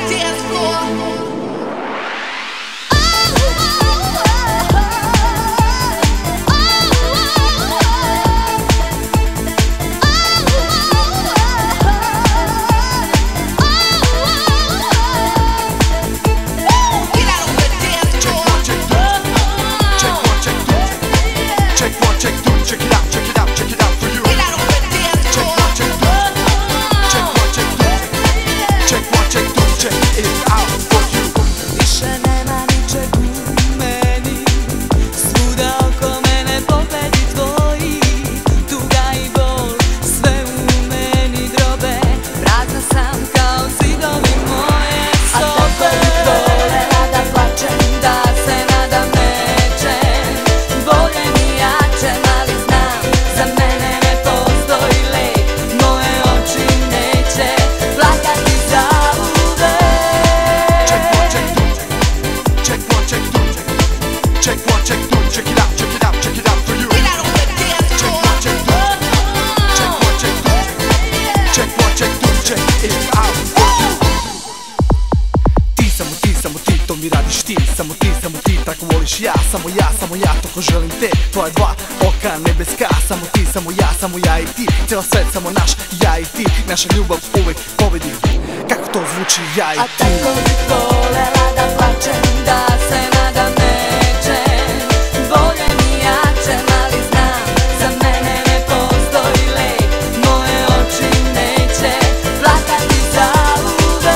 Samo ti tako voliš ja, samo ja, toko želim te. Tvoja dva oka nebeska, samo ja i ti. Cijela svet samo naš, ja i ti. Naša ljubav uvek pobedi. Kako to zvuči, ja i ti. A tako bih volela da plačem, da se nadam nećem. Bolje mi jačem, ali znam, za mene ne postoji lek. Moje oči neće plakati zauvek.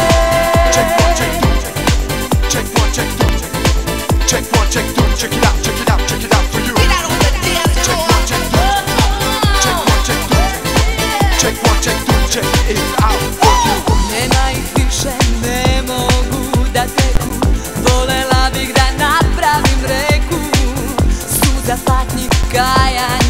Check one, check two, check one, check two, check one, check two, check it out, check it out, check it out for you. Check one, check two, check one, check two, check one, check two, check it out for you. Nema ih više, ne mogu da teku. Volela bih da napravim reku, suza patnji kajanja.